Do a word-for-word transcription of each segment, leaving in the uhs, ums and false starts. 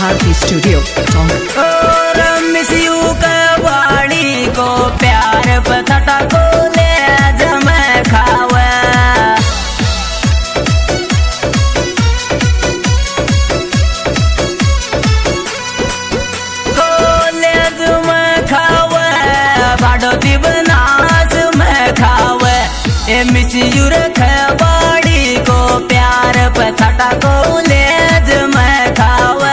भारती studio Tonk. और miss you के बाड़ी को प्यार पथटा को ले जम खावे को ले जम खावे भाड़ो दिवनास में खावे ए मिस यू रखे बाड़ी को प्यार पथटा को ले जम खावे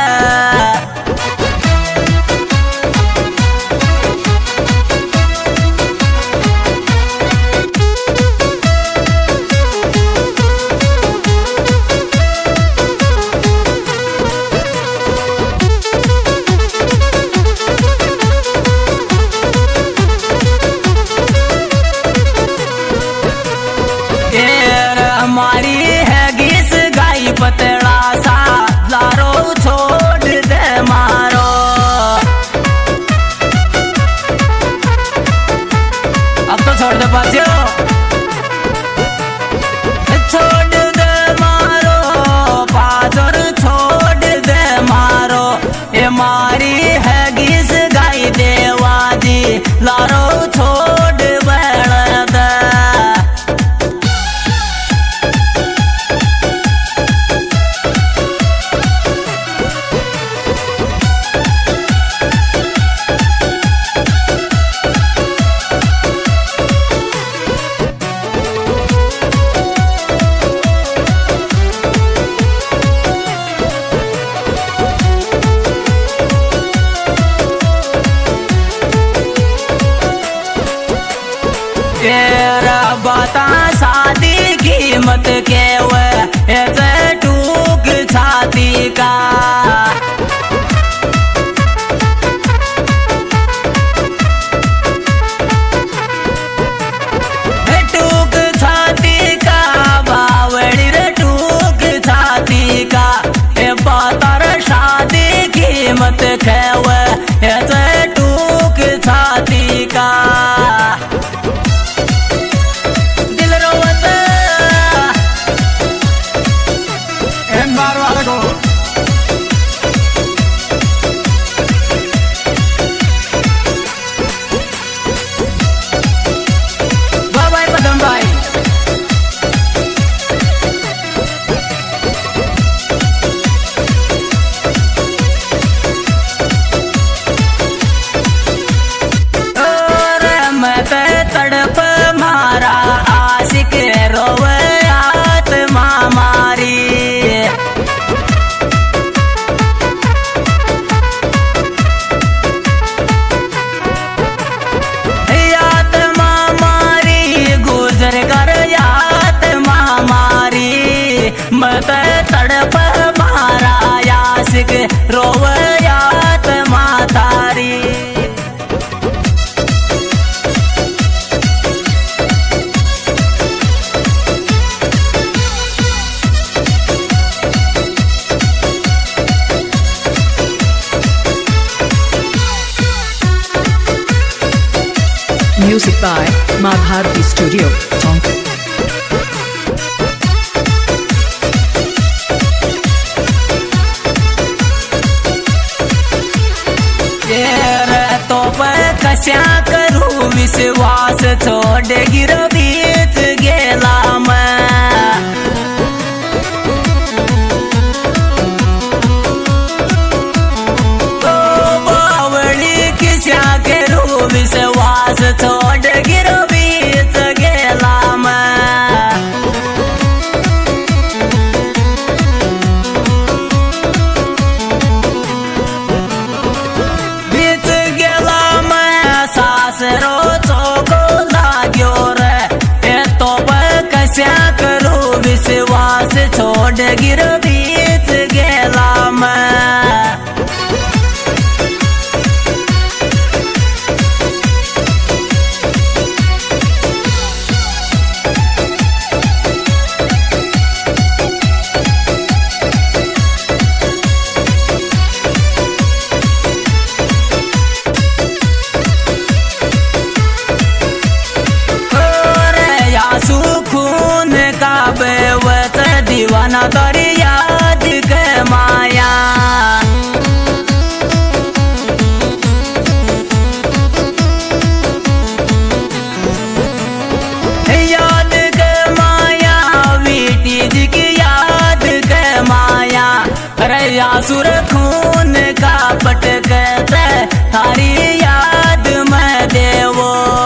हमारी है घिस गाई पतला सा लारो छोड़ दे मारो अब तो छोड़ दे पासियो छोड़ दे मारो पाजर छोड़ दे मारो ये मारी है घिस गाई देवाजी लारो छोड़ बैठ दे तेरा बता शादी कीमत के वे टूक छाती का टूक छाती का बावड़ी रे टूक छाती का ए बता शादी कीमत के वे टूक छाती का तड़प मारा आशिक रोवे आत्मा मारी आत्मा मारी गुजर कर आत्मा मारी मत तड़प मारा आशिक रोवे आत्मा तारी Music by माँ भारती स्टूडियो टोंक। तो कस्या करूँ विश्वास छोड़ गिर बीच गेला मैं तो बावड़ी किस्या करूँ विश्वास छोड़ गिर बीच गेला मैं बीच गेला मैं सासरो चोको लाग्यो रे ए तो कस्या करूँ विश्वास छोड़ गिर बीच गेला मैं दीवाना दरिया सुर खून का पटकते थारी याद में देवो।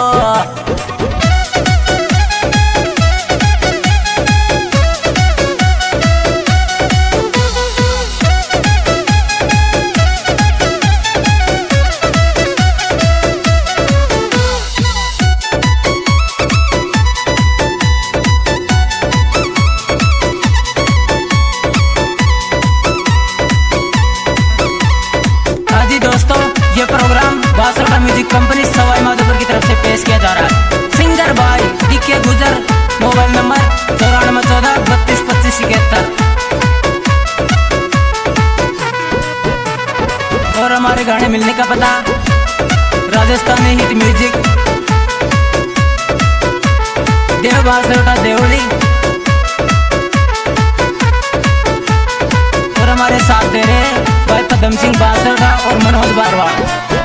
दोस्तों ये programme Basarta music company Sawai Madhopur की तरफ से पेश किया जा रहा है। सिंगर भाई डीके गुजर, मोबाइल नंबर चौरानवे चौदह बत्तीस पच्चीस इकहत्तर। और हमारे गाने मिलने का पता राजस्थानी हिट म्यूजिक, देव बासरटा देवली। और हमारे साथ दे रहे भाई पदम सिंह बासरटा और मनोज बारवाड़।